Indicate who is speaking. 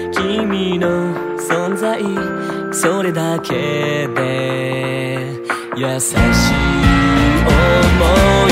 Speaker 1: 君の存在それだけで優しい想い